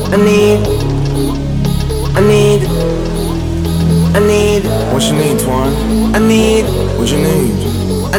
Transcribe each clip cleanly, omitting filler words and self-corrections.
I need. What you need, Twan? I need. What you need? I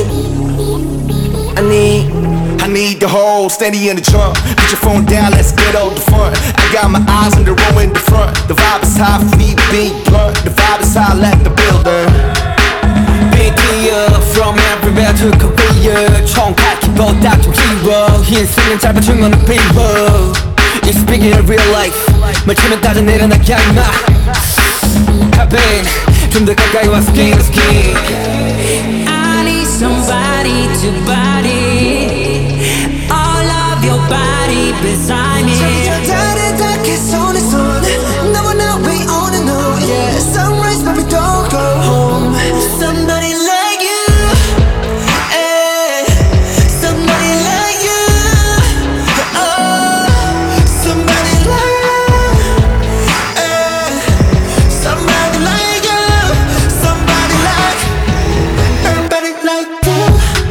need the whole steady in the trunk. Put your phone down, let's get out the front. I got my eyes on the row in the front. The vibe is high, feet big blunt. The vibe is high, let the builder. Big deal from everywhere to Korea. 총칼키보다 좀 길어. 인생은 짧아 중간은 비워. It's speaking in real life. 말치면 따져 내려나게 하지마. I've been 좀 더 가까이 와 skin to skin. I need somebody to body all of your body beside me. 다르게 손에 손 너와 나 we on and on. Yeah, sunrise but we don't go home. Somebody like you, Eh, somebody like you. Oh, somebody like you. Eh, somebody like you. Somebody like, everybody like you.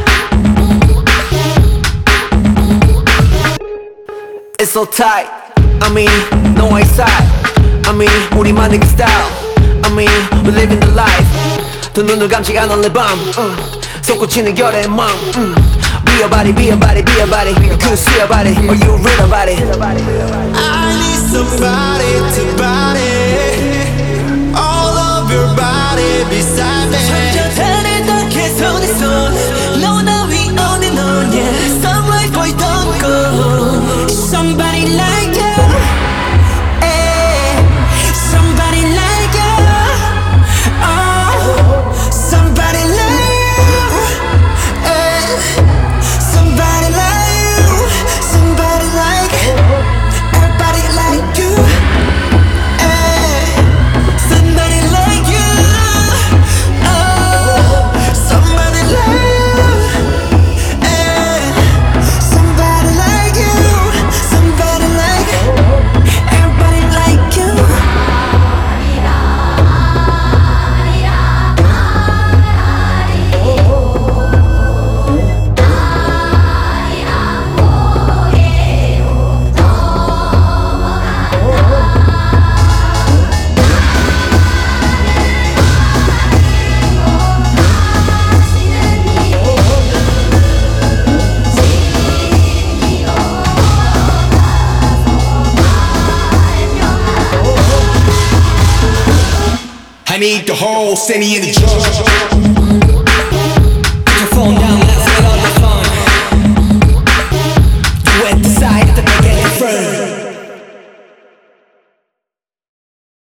It's so tight. I mean, no one side. I mean, 우리만의 그 style. I mean, we living the life. 두 눈을 감지 않은 내 밤. 솟구치는 결의 맘. Be a body, be a body, be a body. Could see a body, or you read about it. I need somebody to body all of your body beside me. 다르게 손에 손 너와 나 we on and on. Yeah, sunrise boy don't go home. Somebody like you, somebody like you. Oh, somebody like you. Eh, somebody like you. Somebody like, everybody like you. Eh, somebody like you. Oh, somebody like you. Eh, somebody like you. Somebody like, everybody like you. I need the whole city in the trunk.